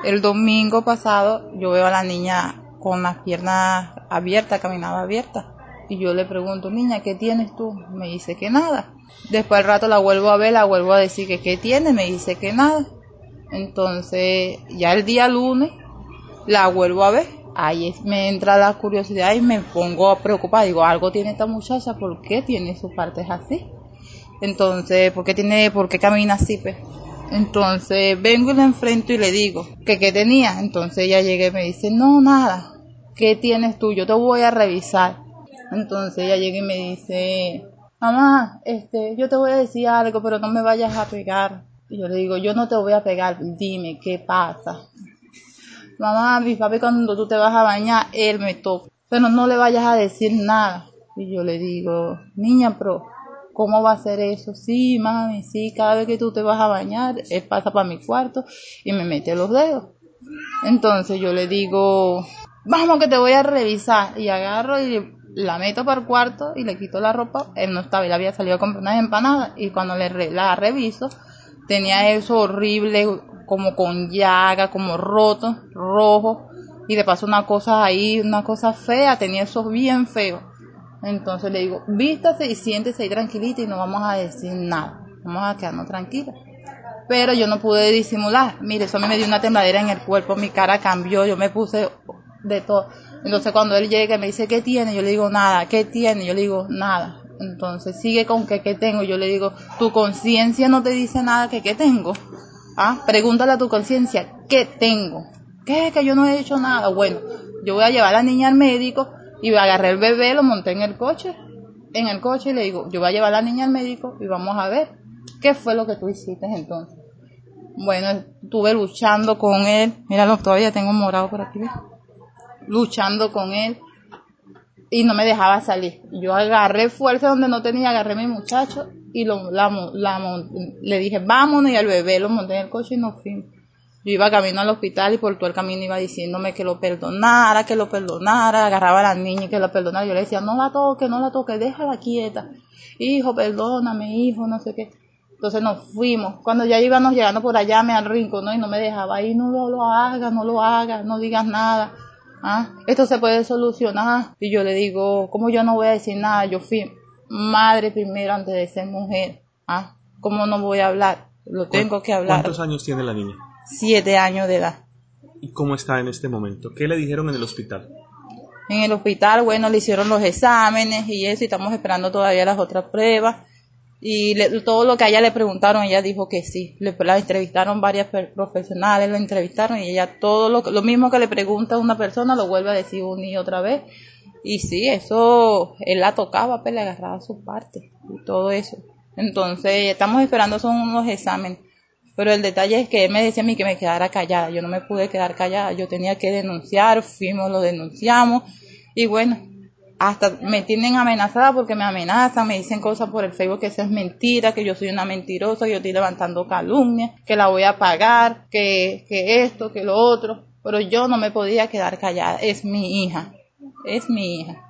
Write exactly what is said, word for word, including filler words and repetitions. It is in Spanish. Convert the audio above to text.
El domingo pasado yo veo a la niña con las piernas abiertas, caminaba abierta. Y yo le pregunto, niña, ¿qué tienes tú? Me dice que nada. Después al rato la vuelvo a ver, la vuelvo a decir que qué tiene, me dice que nada. Entonces ya el día lunes la vuelvo a ver. Ahí me entra la curiosidad y me pongo preocupada. Digo, algo tiene esta muchacha, ¿por qué tiene sus partes así? Entonces, ¿por qué tiene, por qué camina así, pues? Entonces vengo y la enfrento y le digo, ¿que qué tenía? Entonces ella llega y me dice, no, nada. ¿Qué tienes tú? Yo te voy a revisar. Entonces ella llega y me dice, mamá, este, yo te voy a decir algo, pero no me vayas a pegar. Y yo le digo, yo no te voy a pegar, dime, ¿qué pasa? Mamá, mi papi cuando tú te vas a bañar, él me toca, pero no le vayas a decir nada. Y yo le digo, niña, pero ¿cómo va a ser eso? Sí, mami, sí, cada vez que tú te vas a bañar, él pasa para mi cuarto y me mete los dedos. Entonces yo le digo, vamos que te voy a revisar. Y agarro y la meto para el cuarto y le quito la ropa. Él no estaba, él había salido a comprar unas empanadas. Y cuando le re, la reviso, tenía eso horrible, como con llaga, como roto, rojo. Y de paso una cosa ahí, una cosa fea, tenía eso bien feo. Entonces le digo, vístase y siéntese ahí tranquilita y no vamos a decir nada. Vamos a quedarnos tranquilas. Pero yo no pude disimular. Mire, eso a mí me dio una tembladera en el cuerpo, mi cara cambió, yo me puse de todo. Entonces cuando él llega y me dice, ¿qué tiene? Yo le digo, nada. ¿Qué tiene? Yo le digo, nada. Entonces sigue con que, ¿qué tengo? Yo le digo, tu conciencia no te dice nada que, ¿qué tengo? ¿Ah? Pregúntale a tu conciencia, ¿qué tengo? ¿Qué? Que yo no he hecho nada. Bueno, yo voy a llevar a la niña al médico y agarré el bebé, lo monté en el coche, en el coche y le digo, yo voy a llevar a la niña al médico y vamos a ver qué fue lo que tú hiciste entonces. Bueno, estuve luchando con él, míralo, todavía tengo morado por aquí, ¿ves? Luchando con él y no me dejaba salir. Yo agarré fuerza donde no tenía, agarré a mi muchacho y lo, la, la, le dije, vámonos, y al bebé lo monté en el coche y nos fuimos. Yo iba camino al hospital y por todo el camino iba diciéndome que lo perdonara, que lo perdonara, agarraba a la niña y que lo perdonara. Yo le decía, no la toque, no la toque, déjala quieta. Hijo, perdóname, hijo, no sé qué. Entonces nos fuimos. Cuando ya íbamos llegando por allá, me arrinconó y no me dejaba ir. No lo, lo hagas, no lo hagas, no digas nada. ¿Ah? Esto se puede solucionar. Y yo le digo, ¿cómo yo no voy a decir nada? Yo fui madre primero antes de ser mujer. ¿Ah? ¿Cómo no voy a hablar? Lo tengo que hablar. ¿Cuántos años tiene la niña? Siete años de edad. ¿Y cómo está en este momento? ¿Qué le dijeron en el hospital? En el hospital, bueno, le hicieron los exámenes y eso, y estamos esperando todavía las otras pruebas. Y le, todo lo que a ella le preguntaron, ella dijo que sí. Le, la entrevistaron varias profesionales, la entrevistaron y ella todo lo, lo mismo que le pregunta a una persona lo vuelve a decir una y otra vez. Y sí, eso, él la tocaba, pues le agarraba su parte y todo eso. Entonces, estamos esperando son unos exámenes. Pero el detalle es que él me decía a mí que me quedara callada. Yo no me pude quedar callada. Yo tenía que denunciar, fuimos, lo denunciamos. Y bueno, hasta me tienen amenazada porque me amenazan, me dicen cosas por el Facebook que eso es mentira, que yo soy una mentirosa, que yo estoy levantando calumnias, que la voy a pagar, que, que esto, que lo otro. Pero yo no me podía quedar callada. Es mi hija. Es mi hija.